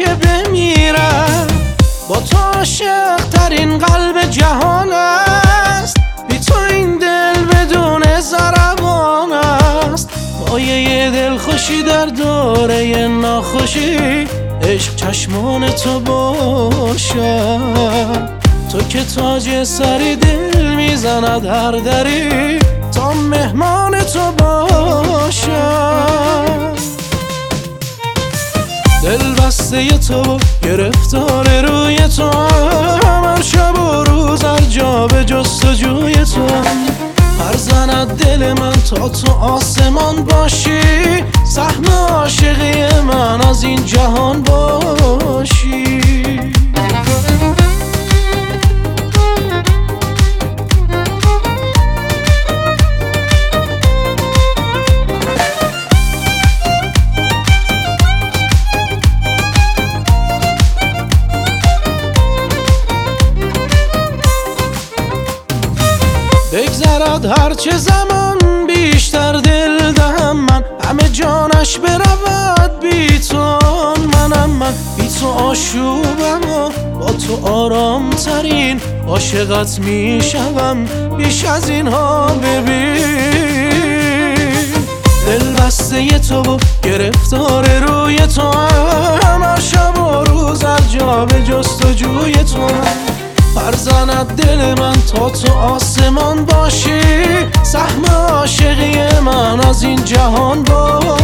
که بمیرم. با تو عاشق ترین قلب جهان است، بی تو این دل بدون ضربان است. مایه دلخوشی در دوره ناخوشی، عشق چشمان تو باشد. تو که تاج سری دل میزند هر دری، تا مهمان تو باشم. دل بسته تو گرفتار روی تو، هر شب و روز هر جا به جستجوی تو. پر زند دل من تا تو آسمان باشی، سهم عاشقی من از این جهان باشی. بگذرد هرچه زمان بیشتر دل دهم من، همه جانش برود بی تو. من بی تو آشوبم و با تو آرام ترین عاشقت میشوم. بیش از اینها ببین، دل بسته تو و گرفتار روی تو، هر شب و روز هر جا به جستجوی تو. پر زند دل من تا تو آسمان باشی، سهم عاشقی من از این جهان باشی.